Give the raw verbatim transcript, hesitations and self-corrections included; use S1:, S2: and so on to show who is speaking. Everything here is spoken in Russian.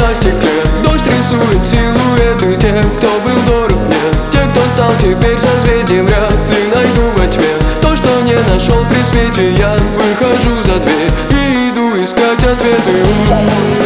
S1: на стекле. Дождь рисует силуэты тех, кто был дорог мне. Те, кто стал теперь созвездием, вряд ли найду во тьме то, что не нашел при свете. Я выхожу за дверь и иду искать ответы.